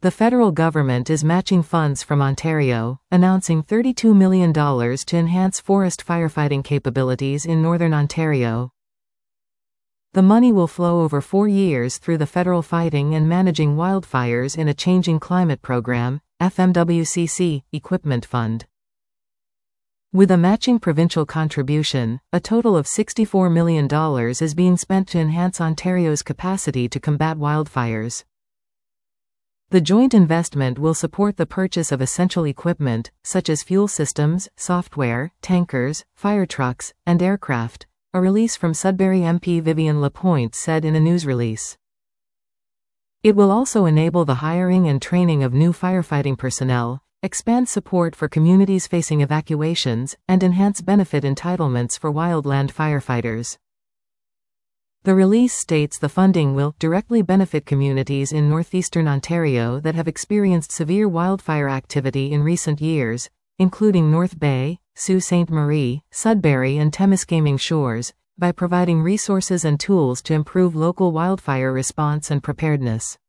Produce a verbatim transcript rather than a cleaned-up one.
The federal government is matching funds from Ontario, announcing thirty-two million dollars to enhance forest firefighting capabilities in Northern Ontario. The money will flow over four years through the Federal Fighting and Managing Wildfires in a Changing Climate Program, F M W C C, Equipment Fund. With a matching provincial contribution, a total of sixty-four million dollars is being spent to enhance Ontario's capacity to combat wildfires. The joint investment will support the purchase of essential equipment, such as fuel systems, software, tankers, fire trucks, and aircraft, a release from Sudbury M P Vivian Lapointe said in a news release. It will also enable the hiring and training of new firefighting personnel, expand support for communities facing evacuations, and enhance benefit entitlements for wildland firefighters. The release states the funding will directly benefit communities in northeastern Ontario that have experienced severe wildfire activity in recent years, including North Bay, Sault Ste. Marie, Sudbury and Temiskaming Shores, by providing resources and tools to improve local wildfire response and preparedness.